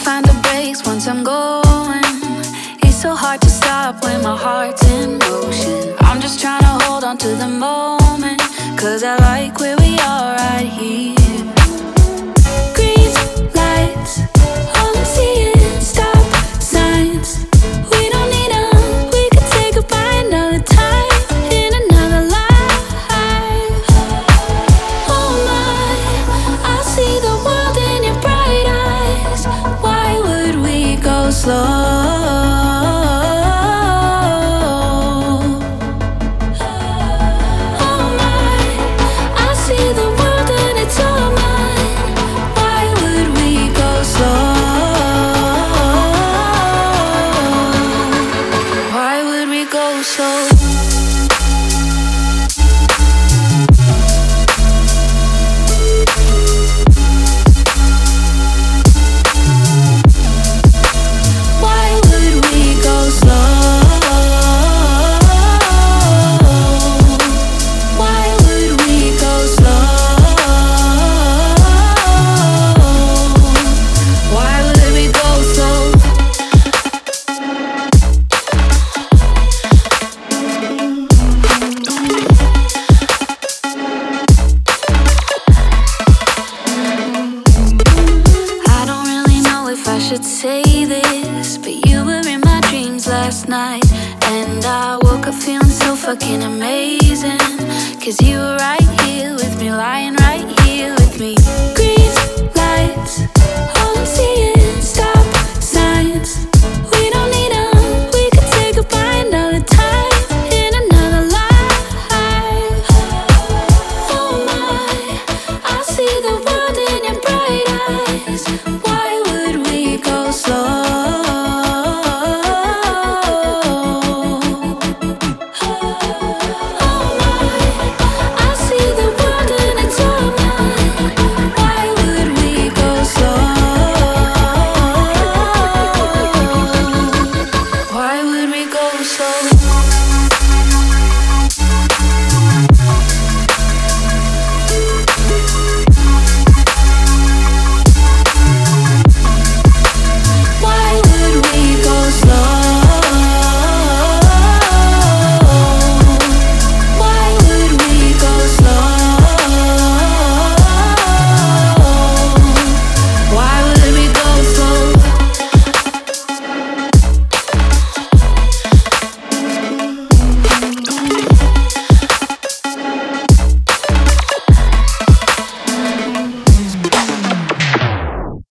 find the brakes once I'm going. It's so hard to stop when my heart's in motion. I'm just trying to hold on to the moment, 'cause I like where we are right here. Green lights, all I'm seeing, stop signs. We don't need them, we could say goodbye another time, in another life. Oh my, I see the world in your bright eyes. Why would we go slow? Should say this, but you were in my dreams last night, and I woke up feeling so fucking amazing, 'cause you were right here with me, lying right here with me. Green lights,